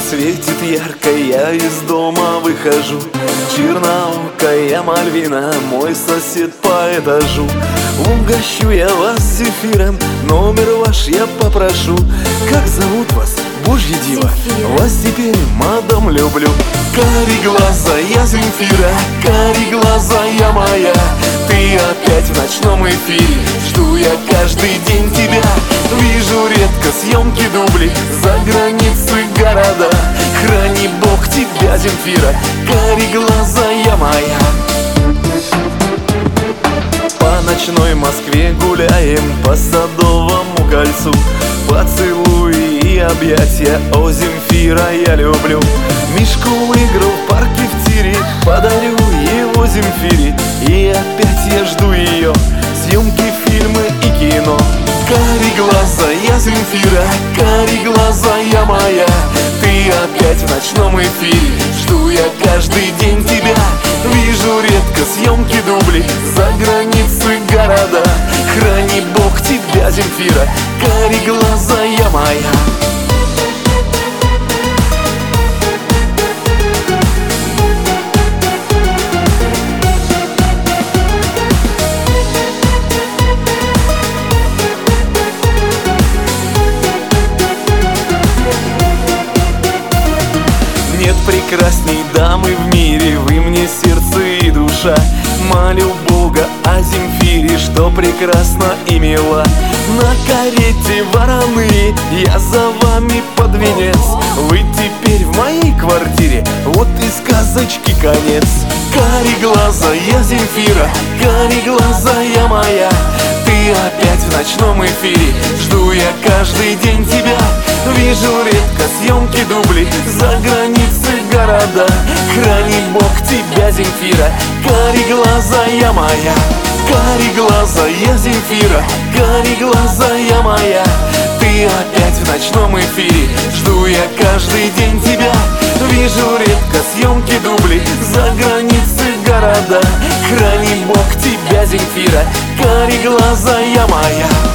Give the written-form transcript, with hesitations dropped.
светит ярко, я из дома выхожу. Черноокая Мальвина, мой сосед по этажу. Угощу я вас зефиром, номер ваш я попрошу. Как зовут вас, Божья дива? Вас теперь, мадам, люблю. Кареглазая Земфира, кареглазая моя, ты опять в ночном эфире, жду я каждый день тебя. Вижу редко съемки дублей, за границы города. Храни Бог тебя, Земфира, кареглазая моя. По ночной Москве гуляем, по Садовому кольцу. Поцелуи и объятия, о, Земфира, я люблю. Мишку игру в парке в тире, подарю его Земфире. И опять я жду ее, съемки, фильмы и кино. Кареглазая Земфира, кареглазая моя, ты опять в ночном эфире, жду я каждый день тебя. Вижу редко съемки дублей, за границы города. Храни Бог тебя, Земфира, кареглазая моя. Нет прекрасней дамы в мире, вы мне сердце и душа. Молю Бога о Земфире, что прекрасна и мила. На карете вороные, я за вами под венец. Вы теперь в моей квартире, вот и сказочки конец. Кареглазая Земфира, кареглазая моя, ты опять в ночном эфире, жду я каждый день тебя. Вижу редко съемки дублей, за границы города. Храни Бог тебя, Земфира, кареглазая моя. Кареглазая Земфира, кареглазая моя, ты опять в ночном эфире, жду я каждый день тебя. Вижу редко съемки дублей, за границы города. Храни Бог тебя, Земфира, кареглазая моя.